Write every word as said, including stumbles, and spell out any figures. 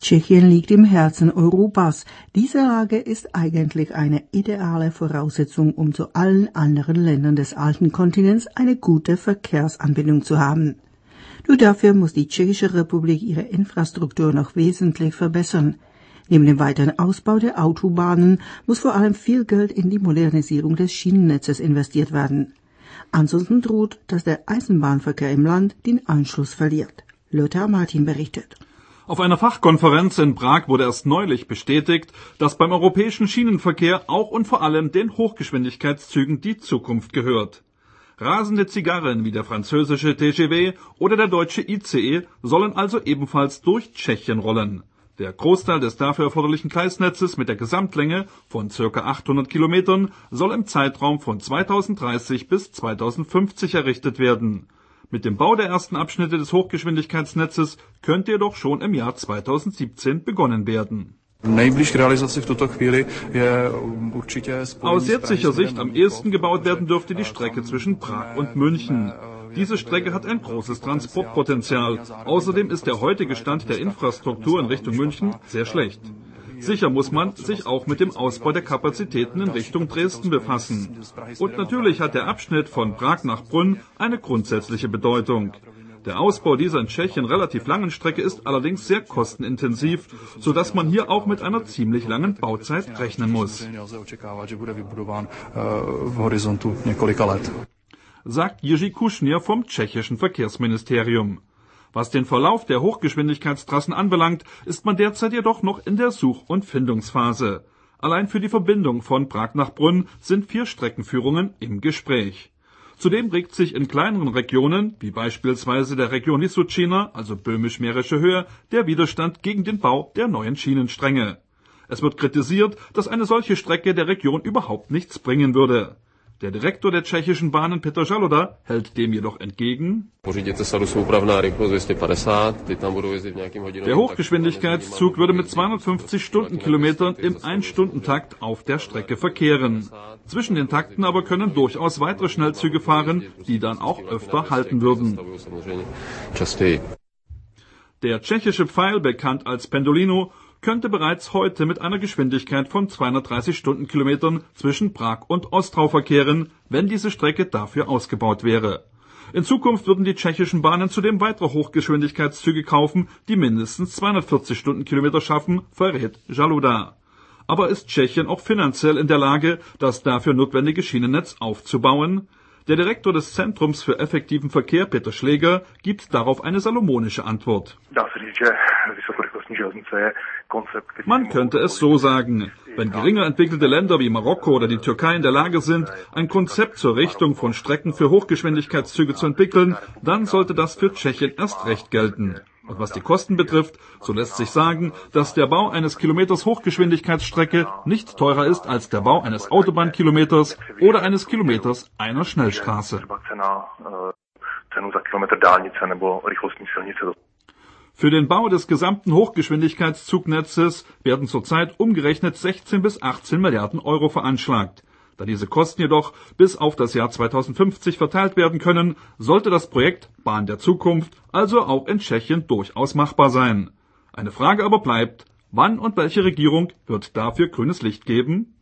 Tschechien liegt im Herzen Europas. Diese Lage ist eigentlich eine ideale Voraussetzung, um zu allen anderen Ländern des alten Kontinents eine gute Verkehrsanbindung zu haben. Nur dafür muss die Tschechische Republik ihre Infrastruktur noch wesentlich verbessern. Neben dem weiteren Ausbau der Autobahnen muss vor allem viel Geld in die Modernisierung des Schienennetzes investiert werden. Ansonsten droht, dass der Eisenbahnverkehr im Land den Anschluss verliert. Lothar Martin berichtet. Auf einer Fachkonferenz in Prag wurde erst neulich bestätigt, dass beim europäischen Schienenverkehr auch und vor allem den Hochgeschwindigkeitszügen die Zukunft gehört. Rasende Zigarren wie der französische T G V oder der deutsche I C E sollen also ebenfalls durch Tschechien rollen. Der Großteil des dafür erforderlichen Gleisnetzes mit der Gesamtlänge von ca. achthundert Kilometern soll im Zeitraum von zweitausenddreißig bis zweitausendfünfzig errichtet werden. Mit dem Bau der ersten Abschnitte des Hochgeschwindigkeitsnetzes könnte jedoch schon im Jahr zweitausendsiebzehn begonnen werden. Aus jetziger Sicht am ehesten gebaut werden dürfte die Strecke zwischen Prag und München. Diese Strecke hat ein großes Transportpotenzial. Außerdem ist der heutige Stand der Infrastruktur in Richtung München sehr schlecht. Sicher muss man sich auch mit dem Ausbau der Kapazitäten in Richtung Dresden befassen. Und natürlich hat der Abschnitt von Prag nach Brünn eine grundsätzliche Bedeutung. Der Ausbau dieser in Tschechien relativ langen Strecke ist allerdings sehr kostenintensiv, sodass man hier auch mit einer ziemlich langen Bauzeit rechnen muss, sagt Jiří Kušnir vom tschechischen Verkehrsministerium. Was den Verlauf der Hochgeschwindigkeitstrassen anbelangt, ist man derzeit jedoch noch in der Such- und Findungsphase. Allein für die Verbindung von Prag nach Brünn sind vier Streckenführungen im Gespräch. Zudem regt sich in kleineren Regionen, wie beispielsweise der Region Vysočina, also böhmisch-mährische Höhe, der Widerstand gegen den Bau der neuen Schienenstränge. Es wird kritisiert, dass eine solche Strecke der Region überhaupt nichts bringen würde. Der Direktor der tschechischen Bahnen Petr Žaluda hält dem jedoch entgegen: Der Hochgeschwindigkeitszug würde mit zweihundertfünfzig Stundenkilometern im Ein-Stunden-Takt auf der Strecke verkehren. Zwischen den Takten aber können durchaus weitere Schnellzüge fahren, die dann auch öfter halten würden. Der tschechische Pfeil, bekannt als Pendolino, könnte bereits heute mit einer Geschwindigkeit von zweihundertdreißig Stundenkilometern zwischen Prag und Ostrau verkehren, wenn diese Strecke dafür ausgebaut wäre. In Zukunft würden die tschechischen Bahnen zudem weitere Hochgeschwindigkeitszüge kaufen, die mindestens zweihundertvierzig Stundenkilometer schaffen, verrät Žaluda. Aber ist Tschechien auch finanziell in der Lage, das dafür notwendige Schienennetz aufzubauen? Der Direktor des Zentrums für effektiven Verkehr, Petr Schläger, gibt darauf eine salomonische Antwort. Man könnte es so sagen: Wenn geringer entwickelte Länder wie Marokko oder die Türkei in der Lage sind, ein Konzept zur Richtung von Strecken für Hochgeschwindigkeitszüge zu entwickeln, dann sollte das für Tschechien erst recht gelten. Und was die Kosten betrifft, so lässt sich sagen, dass der Bau eines Kilometers Hochgeschwindigkeitsstrecke nicht teurer ist als der Bau eines Autobahnkilometers oder eines Kilometers einer Schnellstraße. Für den Bau des gesamten Hochgeschwindigkeitszugnetzes werden zurzeit umgerechnet sechzehn bis achtzehn Milliarden Euro veranschlagt. Da diese Kosten jedoch bis auf das Jahr zweitausendfünfzig verteilt werden können, sollte das Projekt Bahn der Zukunft also auch in Tschechien durchaus machbar sein. Eine Frage aber bleibt: Wann und welche Regierung wird dafür grünes Licht geben?